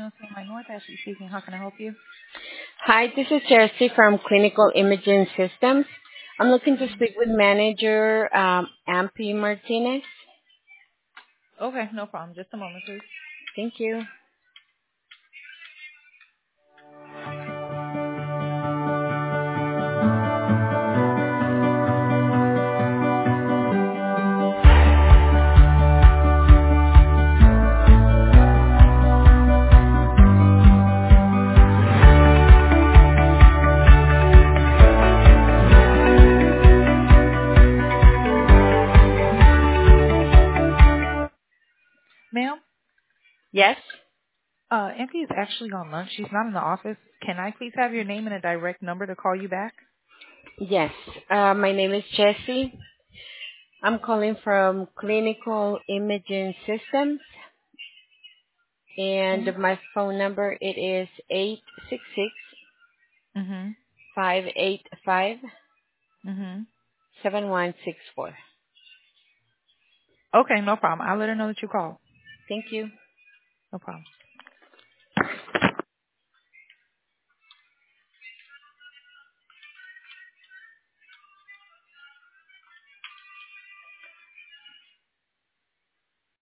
My North, Ashley speaking. How can I help you? Hi, this is Jersey from Clinical Imaging Systems. I'm looking to speak with manager Ampy Martinez. Okay, no problem. Just a moment, please. Thank you. Ma'am, Yes? Auntie is actually on lunch. She's not in the office. Can I please have your name and a direct number to call you back? Yes. My name is Jessie. I'm calling from Clinical Imaging Systems, and Okay. my phone number it is 866-585-7164. Okay, no problem. I'll let her know that you called. Thank you. No problem.